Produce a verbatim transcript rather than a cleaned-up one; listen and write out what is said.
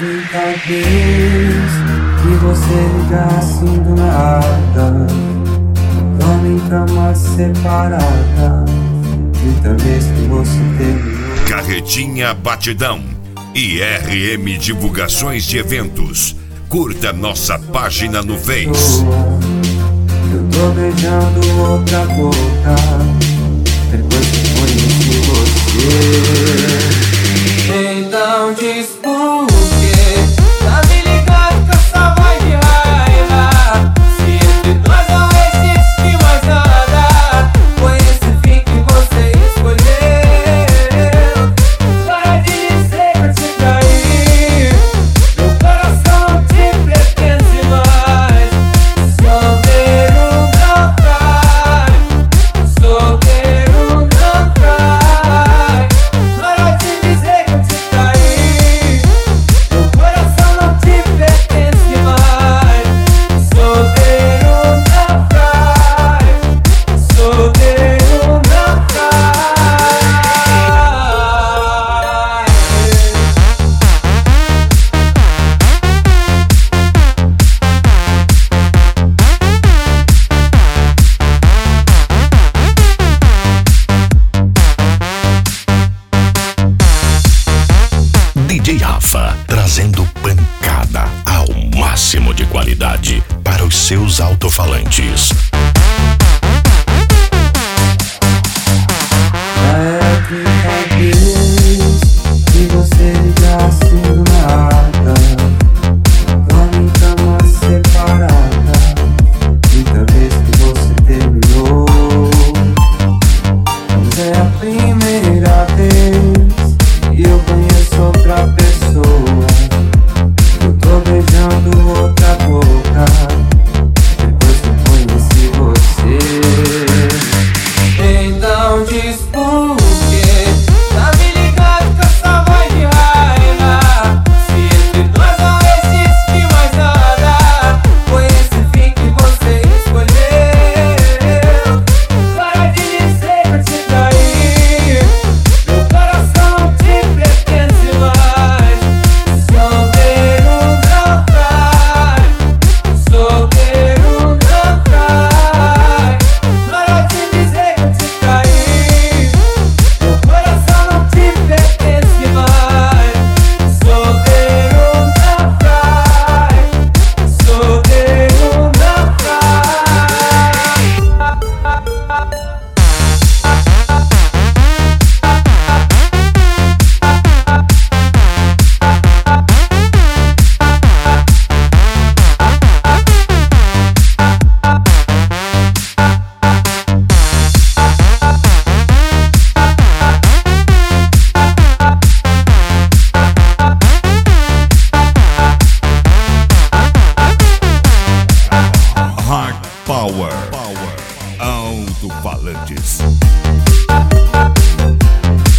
quinta vez que você liga assim do nada, dorme em cama separada, quinta vez que você terminou. Carretinha Batidão e R M Divulgações de Eventos. Curta nossa página no Face. Eu tô beijando outra boca depois que conheci você. Então diz por quê? Tá me ligado com essa voz de raiva. Se entre nós não existe mais nada, foi esse fim que você escolheu. Para de dizer que eu te traí, meu coração te pertence mais. Solteiro não trai, solteiro não trai. Para de dizer que eu te traí, meu coração não te pertence mais. Solteiro não trai, solteiro não trai. D J Rafa, trazendo pancada ao máximo de qualidade para os seus alto-falantes. É a quinta vez que você liga assim do nada, dorme em cama separada, quinta vez que você terminou. Mas é a primeira vez que eu conheço outra pessoa. Eu tô beijando outra boca depois que conheci você. Então diz por quê? Tá me ligado com essa voz de raiva. Se entre nós não existe mais nada, foi esse fim que você escolheu. Para de dizer que eu te traí, meu coração te pertence mais. Solteiro não trai, solteiro não trai. Para de dizer que eu te traí, meu coração não te pertence mais. Solteiro não trai, solteiro não trai. Hard Power. Alto-falantes.